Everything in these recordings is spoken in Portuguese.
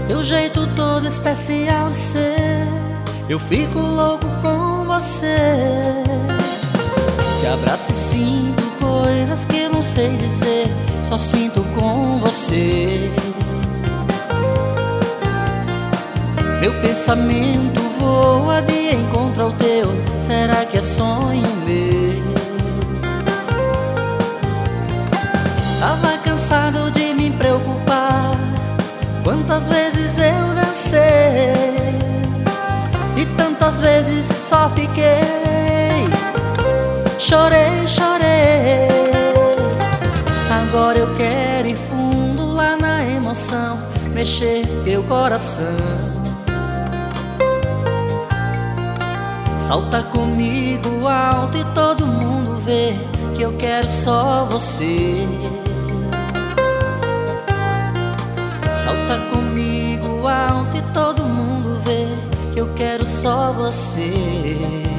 teu jeito todo especial de ser. Eu fico louco com você. Te abraço e sinto coisas que eu não sei dizer, só sinto com você. Meu pensamento voa de encontro ao teu. Será que é sonho meu? Tava cansado de me preocupar. Quantas vezes eu dancei e tantas vezes que só fiquei. Chorei, chorei. Agora eu quero ir fundo lá na emoção, mexer teu coração. Salta comigo alto e todo mundo vê que eu quero só você. Salta comigo alto e todo mundo vê que eu quero só você.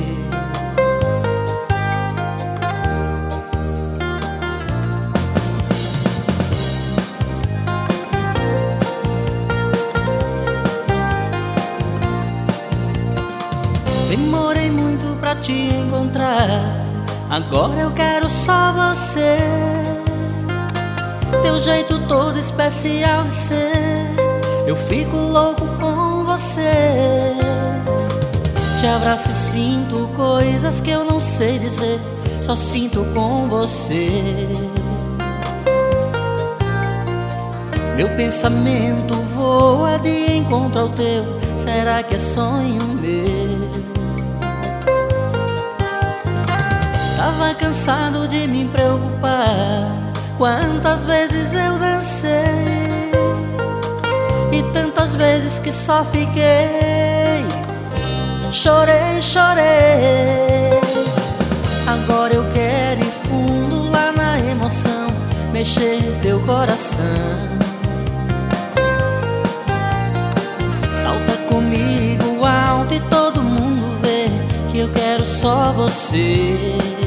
Demorei muito pra te encontrar, agora eu quero só você. Teu jeito todo especial de ser, eu fico louco com você. Te abraço e sinto coisas que eu não sei dizer, só sinto com você. Meu pensamento voa de encontro ao teu. Será que é sonho meu? Tava cansado de me preocupar. Quantas vezes eu dancei e tantas vezes que só fiquei. Chorei, chorei. Agora eu quero ir fundo lá na emoção, mexer teu coração. Salta comigo alto e todo mundo vê que eu quero só você.